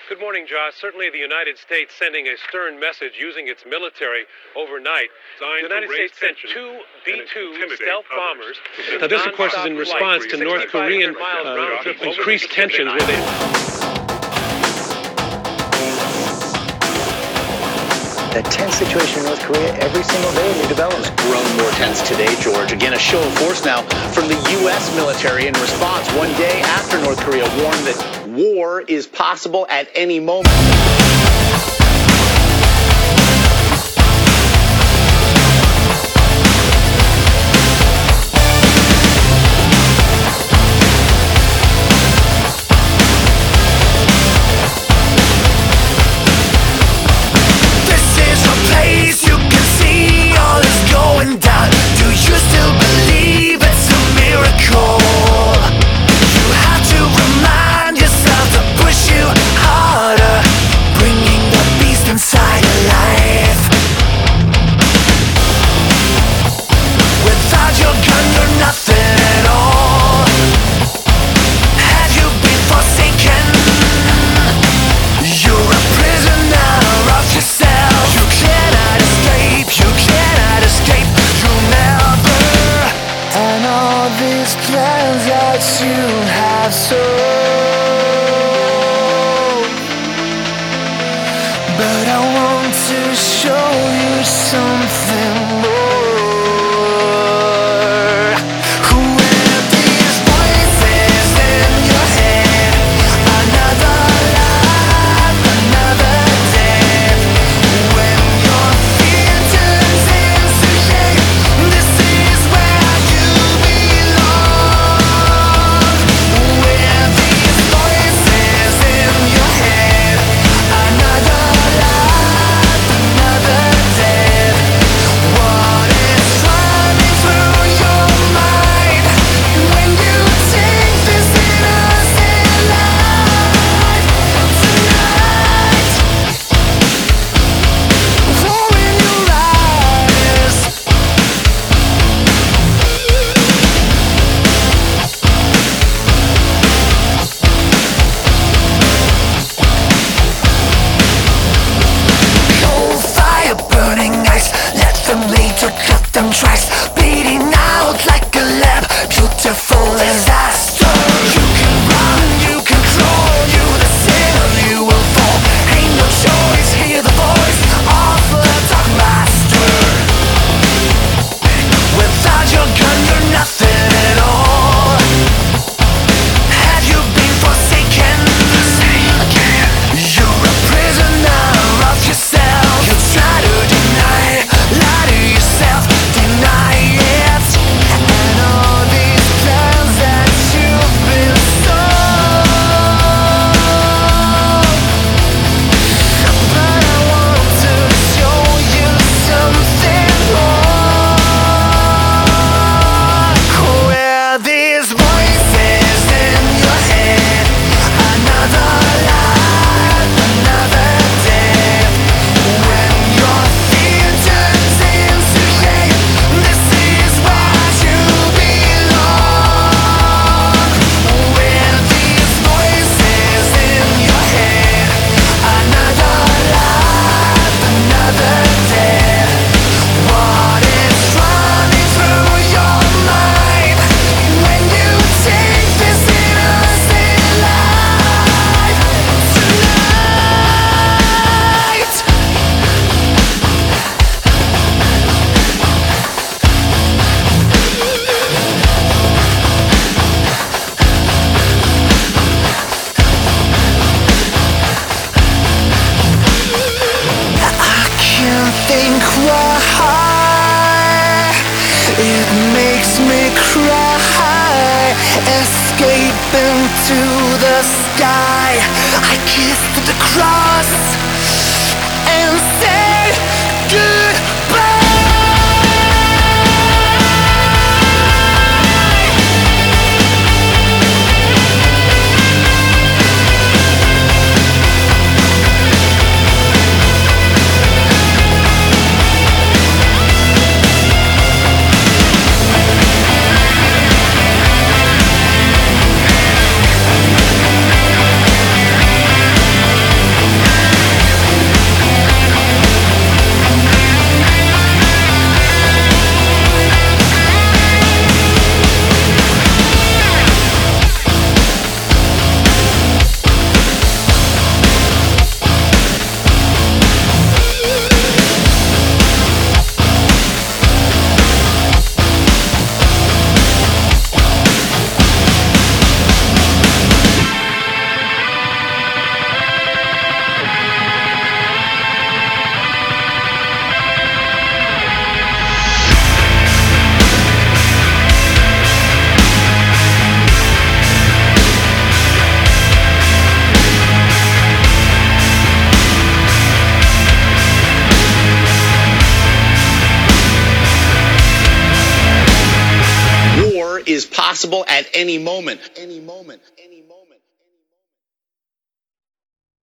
Good morning, Josh. Certainly the United States sending a stern message using its military overnight. The United States sent two B-2 stealth bombers. Now, this, of course, is in response to North Korean increased tensions with it. That tense situation in North Korea every single day new development. It's grown more tense today, George. Again, a show of force now from the U.S. military in response one day after North Korea warned that war is possible at any moment. But I want to show you something more. With these voices in your head, another life, another death. When your fear turns into shame, this is where you belong. With these voices in your head, another twice, bleeding out like a lab, beautiful disaster. You can run, you can crawl, you the sinner, you will fall. Ain't no choice, hear the voice of the dark master. Without your gun, you're nothing at all. Have you been forsaken? You're a prisoner of yourself. You try to deny, lie to yourself. Deny it, and all these plans that you've been sold. But I want to show you something more. Where these voices in your head, another life, another death. When your fear turns into shame, this is where you belong. With these voices in your head, another life, another death. What is running through your mind when you take this innocent life tonight? I can't think why it makes me cry. Escape into the sky. I kissed the cross and said goodbye. possible at any moment. Any moment.